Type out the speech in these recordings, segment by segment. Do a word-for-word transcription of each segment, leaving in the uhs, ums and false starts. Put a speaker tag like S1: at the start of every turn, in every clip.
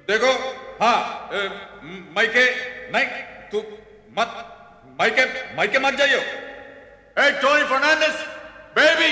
S1: देखो, हाँ, ए, मायके नहीं, तू मत मायके मायके मत जाइयो।
S2: Hey, Tony Fernandez, baby!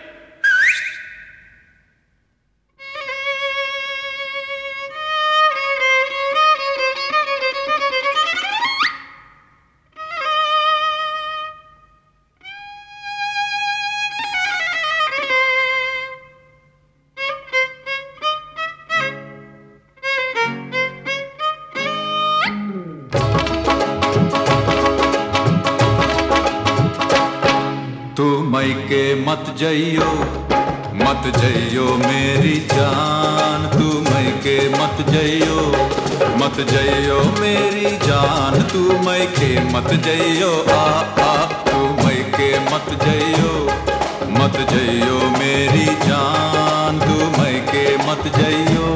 S3: तू मायके मत जइयो, मत जइयो मेरी जान। तू मायके मत जइयो, मत जइयो मेरी जान। तू मायके मत जइयो, आ आ तू मायके मत जइयो, मत जइयो मेरी जान। तू मायके मत जइयो।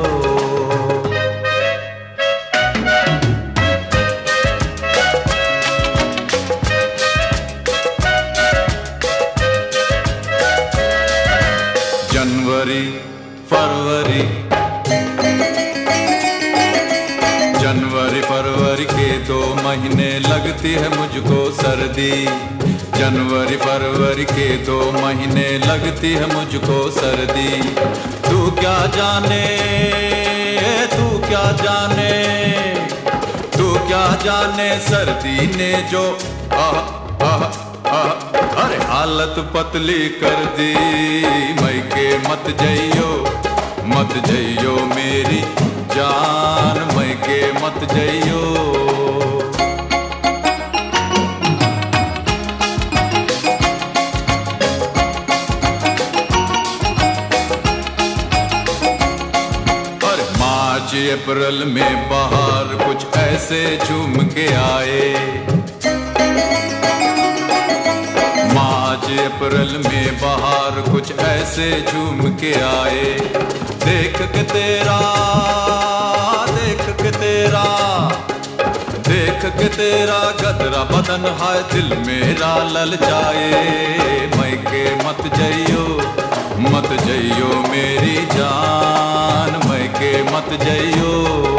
S3: जनवरी फरवरी, जनवरी फरवरी के दो महीने लगती है मुझको सर्दी। जनवरी फरवरी के दो महीने लगती है मुझको सर्दी। तू क्या जाने, तू क्या जाने, तू क्या जाने सर्दी ने जो आह आह आह अरे हालत पतली कर दी। मायके मत जइयो, मत जइयो मेरी जान। मायके मत जइयो। अरे मार्च अप्रैल में बाहर कुछ ऐसे झूम के आए। मार्च अप्रैल में बाहर कुछ ऐसे झूम के आए। देख के तेरा, देख के तेरा, देख के तेरा गदरा बदन है दिल मेरा ललचाए। मायके मत जइयो, मत जइयो मेरी जान। मायके मत जइयो।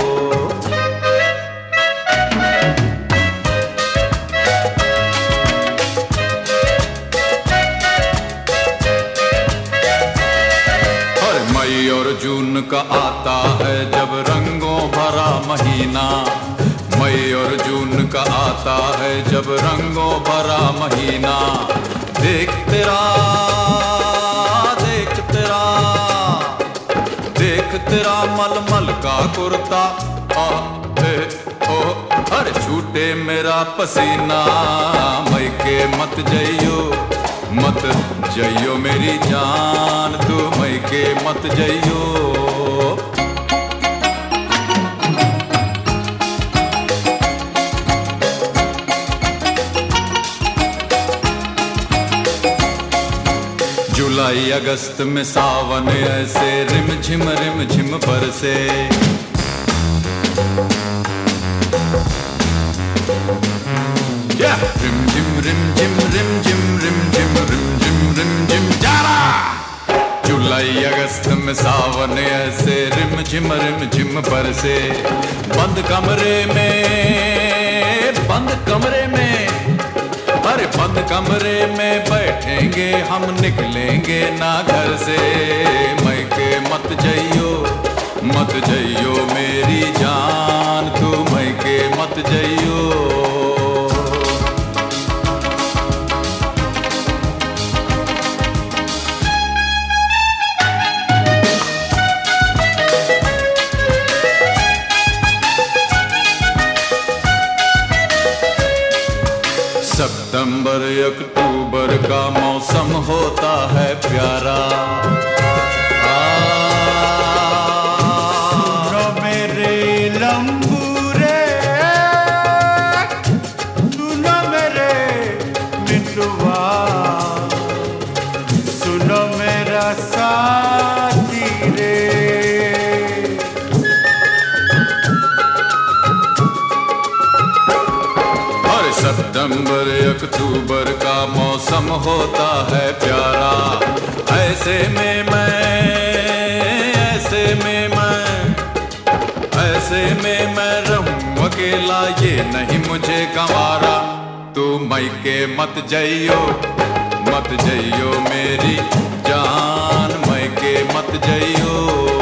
S3: मई और जून का आता है जब रंगों भरा महीना। मई और जून का आता है जब रंगों भरा महीना। देख तेरा, देख तेरा, देख तेरा मलमल का कुर्ता। आह ए ओ अरे छूटे मेरा पसीना। मायके मत जइयो, मत जइयो मेरी जान। तू मायके मत जइयो। जुलाई अगस्त में सावन ऐसे रिम झिम रिम झिम बरसे। Yeah! रिम झिम रिम झिम रिम झिम रिम झिम रिम झिम रिम झिम जारा। जुलाई अगस्त में सावन ऐसे रिम झिम रिम झिम बरसे। बंद कमरे में, बंद कमरे में, अरे बंद कमरे में बैठेंगे हम, निकलेंगे ना घर से। मायके मत जइयो, मत जइयो मेरी जान। तू मायके मत जइयो। सितंबर अक्टूबर का मौसम होता है प्यारा।
S4: सुनो मेरे लंबूरे, सुनो मेरे मितवा, सुनो मेरा साथी रे।
S3: सितंबर अक्टूबर का मौसम होता है प्यारा। ऐसे में मैं, ऐसे में मैं, ऐसे में मैं रहूं अकेला, ये नहीं मुझे गंवारा। तू मायके मत जाइयो, मत जाइयो मेरी जान, मायके मत जाइयो।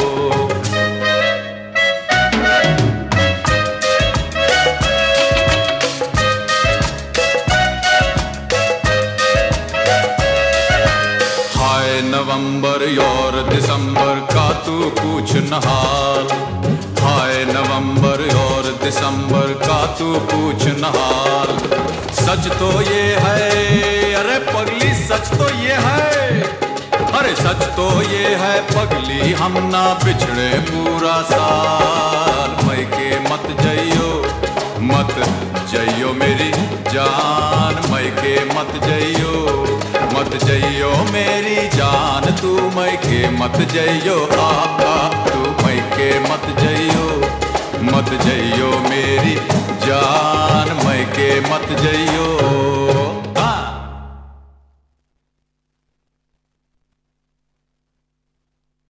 S3: हाय नवंबर और दिसंबर का तू पूछ न हाल, हाय नवंबर और दिसंबर का तू पूछ न हाल। सच तो ये है, अरे पगली सच तो ये है, अरे सच तो ये है पगली, हम ना बिछड़े पूरा साल। मायके मत जाइयो, मत जाइयो मेरी जान, मायके मत जाइयो, मत जाइयो मेरी जान, तू मायके मत जाइयो। आ आ तू मायके मत जाइयो, मत जाइयो मेरी जान, मायके मत जाइयो।